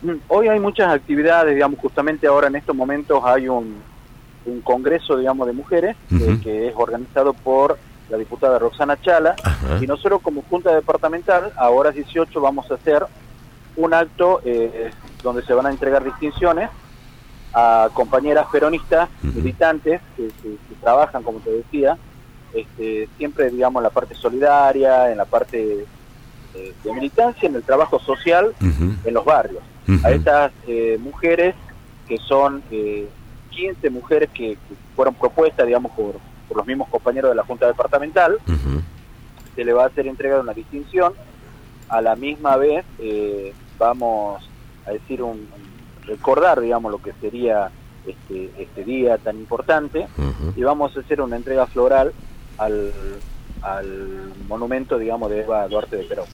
Hoy hay muchas actividades, digamos, justamente ahora en estos momentos hay un congreso, digamos, de mujeres que es organizado por la diputada Roxana Chala. Ajá. Y nosotros como Junta Departamental, a horas 18 vamos a hacer un acto donde se van a entregar distinciones a compañeras peronistas, militantes, que trabajan, como te decía, siempre, digamos, en la parte solidaria, en la parte de militancia, en el trabajo social, en los barrios. A estas mujeres, que son 15 mujeres que fueron propuestas, digamos, por los mismos compañeros de la Junta Departamental, se le va a hacer entrega de una distinción. A la misma vez vamos a decir recordar, digamos, lo que sería este día tan importante, y vamos a hacer una entrega floral al monumento, digamos, de Eva Duarte de Perón.